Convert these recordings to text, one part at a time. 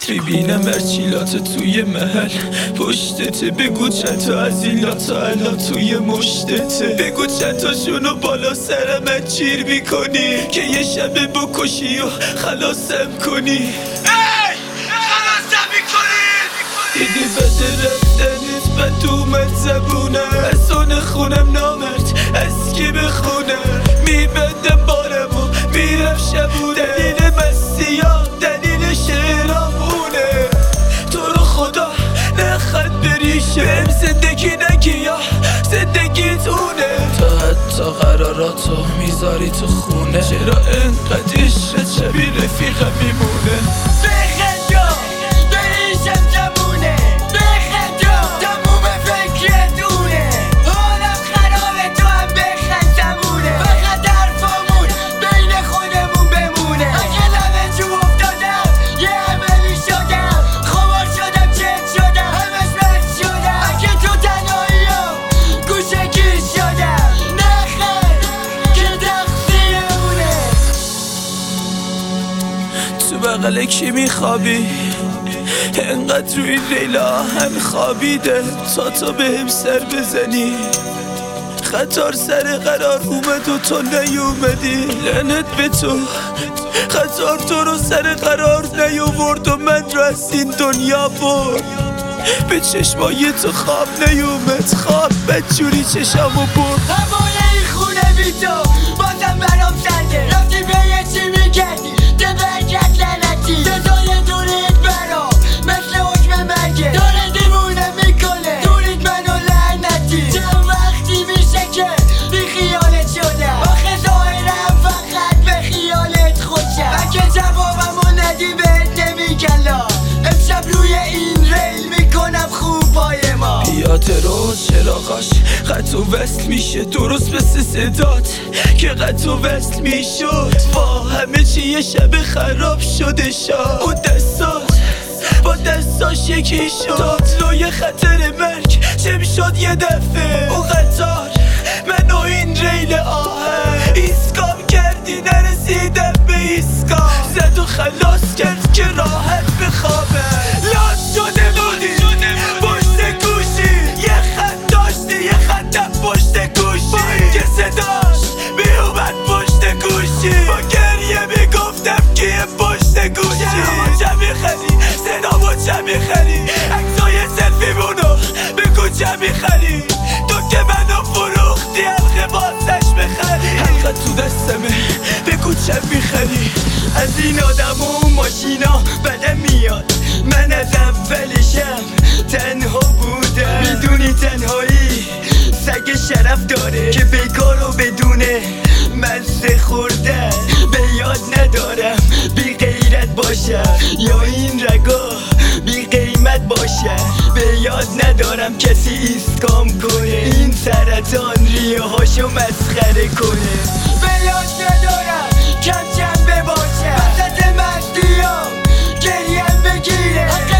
میبینم مرچیلات توی محل پشتته، بگو چند تا از این لاتا الان توی مشتته، بگو چند تاشونو بالا سر من چیر میکنی که یه شبه بکشی و خلاصم کنی. خلاصم میکنی. دیدی بده رفتنت بد اومد زبونم، از اون خونم نامرد از کی بخونه، میبندم بارمو میرم شبونه، دلیل مسیحا دلیل شعرام اونه، تو رو خدا نخد بریشه بهم زندگی نگی یا زندگیت اونه، تا حتی قراراتو میذاری تو خونه، چرا انقدر عشقت شبیه رفیقم میمونه. تو بغل کی میخوابی؟ انقدر روی ریلا هم خوابیده تا بهم سر بزنی، خطار سر قرار اومد و تو نیومدی، لعنت به تو خطار تو رو سر قرار نیاورد و من رو از این دنیا برد، به چشمای تو خواب نیومد، خواب بدجوری چشمو برد. هوای این خونه بی تو بازم برام سرده، رفتی به یه چی میگردی ده برگت لعنتی، صدای دورت برام مثل حکم مرگه داره دیوونه میکنه، دورید منو لعنتی، چند وقتی میشه که بی خیالت شدم، آخه ظاهرم فقط به خیالت خوشم، اگه جوابمو ندی بهت نمیگلا، امشب روی این ریل میکنم خوب پای ما، یاد روز چراغاش خط و وصل میشه درست مثل صدات که خط و وصل میشد، با همه چی یه شب خراب شده شد، اون دستات با دستاش یکی شد، تابلوی خطر مرگ چه میشد یه دفعه، اون قطار منو این ریل آهن ایسکام کردی، نرسیدم به ایسکام، زد و خلاص کرد که راحت بخوابه، لاس شده بودی پشت گوشی، یه خط داشتی یه خطم پشت گوشی، که صداش میومد پشت گوشی، با گریه میگفتم کیه پشت گوشی، چه میخری صدامو چه میخری، عکسای سلفیمونو بگو چه میخری، تو که منو فروختی حلقه بازش بخری، حلقه تو دستمه بگو چه میخری، از این آدم و ماشینا بدم میاد، من از اولشم تنها بودم، میدونی تنهایی سگ شرف داره که بیکار و بدونه مزه خوردن، به یاد ندارم بی غیرت باشم یا این رگا بی قیمت باشم، به یاد ندارم کسی ایسکام کنه، این سرطان ریه هاشو مسخره کنه، به یاد ندارم کم کم بباشم وسط مستیام گریم بگیره، حق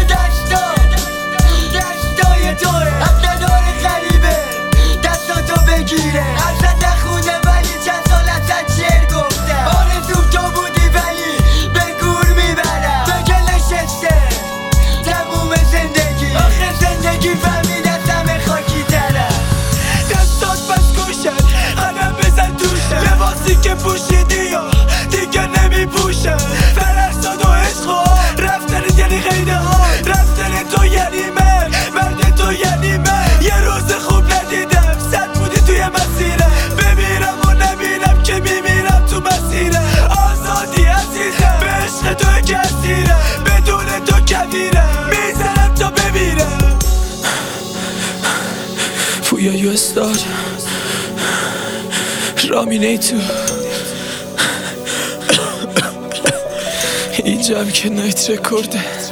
دستای توه، حق نداره غریبه دستاتو بگیره، ازت نخونه ولی چند سال ازت شعر گفتم، آرزوم تو بودی ولی به گور میبرم، بگه نشسته تموم زندگی، آخه زندگی فهمید از همه خاکی ترم، دستات بس گوشن قدم بزن توشن، لباسی که پوشیدی یا دیگه نمیپوشن، فرستاد و عشقا رفتن یعنی غیره ها، رفتن تو یعنی من، مرد تو یعنی من، یه روز خوب ندیدم صد بودی توی مسیره، بمیرم و نبینم که میمیرم تو مسیره، آزادی عزیزم به عشق تو که اسیره، بدون تو کبیره میزنم تا بمیرم. پویا یو استار رامینیتو اینجا هم که نایت رکورده.